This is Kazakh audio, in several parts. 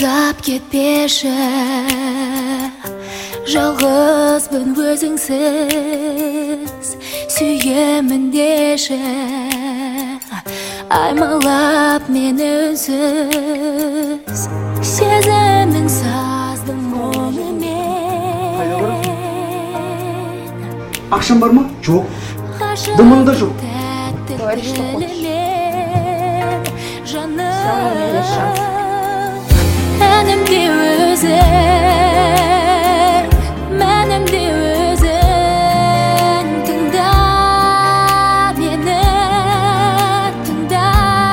Aldap ketpeşi Жалғызбын өзіңсіз Сүйемін деші Аймалап мені үнсіз Сезімнің саздың мұңымен Ақшам бар ма? Жоқ. Дымың да жоқ. Говори, что хочешь. Әнімде өзің, мәнімде өзің Тыңда мені, тыңда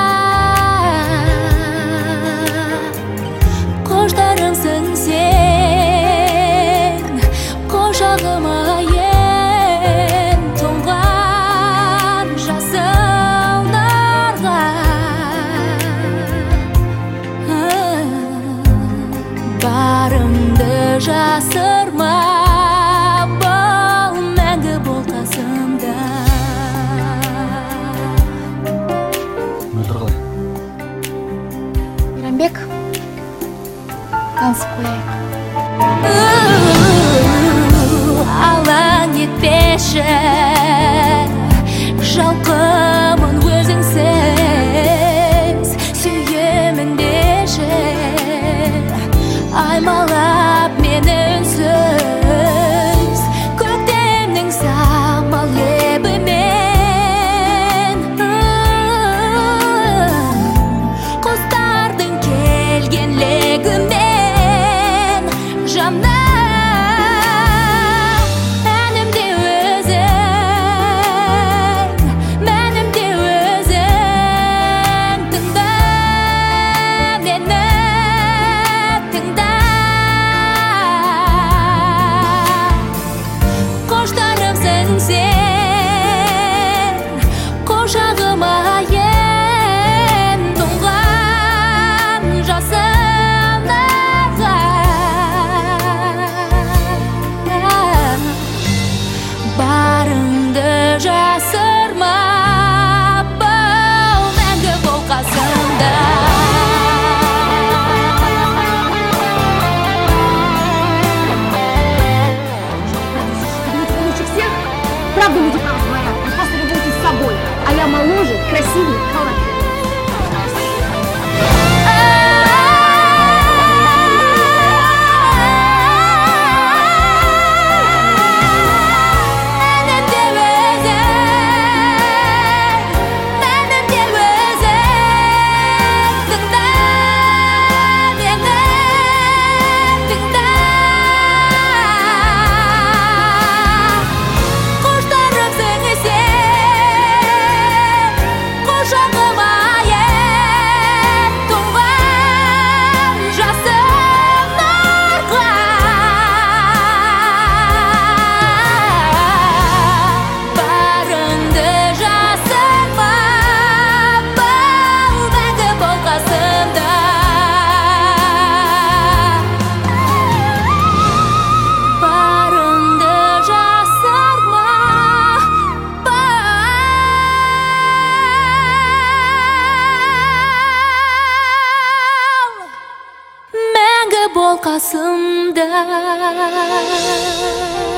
Қоштарымсың сен, қошағыма ен Тоңған жасылдарға Барымды жасырма, бұл мәңгі бол қасымда. Мөлдір қалай? Мейрамбек, танысып қояйық. Алаң етпеші, жалқымын өзіңсіз, сүйемін деші. Аймалап мені үнсіз Көктемнің самал лебімен Құстардың келген легімен Жаным, әнімде өзің, мәнімде өзің Тыңда мені, тыңда Қоштарымсың сен, қошағыма ен Тоңған жасылдарға Барыңды жасырма, бұл мәңгі бол қасымда Лучше всех, правда люди там говорят, вы просто любуйтесь собой, а я моложе, красивее, талантливее. Әнімде өзің, мәнімде өзің Тыңда мені, тыңда Қоштарымсың сен, қошағыма ен Тоңған жасылдарға Барыңды жасырма, бұл мәңгі бол қасымда Барыңды жасырма, мәңгі бол қасымда